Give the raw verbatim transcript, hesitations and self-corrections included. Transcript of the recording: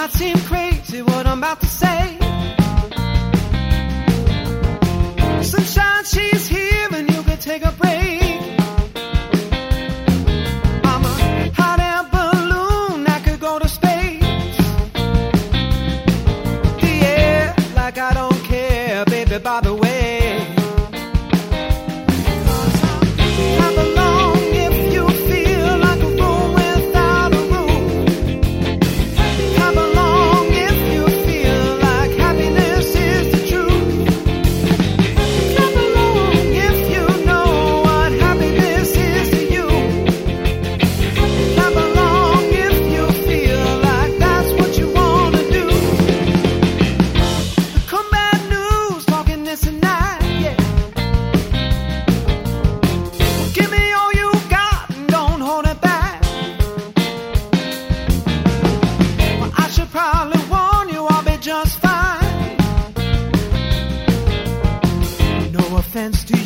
might seem crazy what I'm about to say. Sunshine, she's here and you can take a break. I'm a hot air balloon that could go to space. The air, like I don't care, baby, by the way. Just fine. No offense to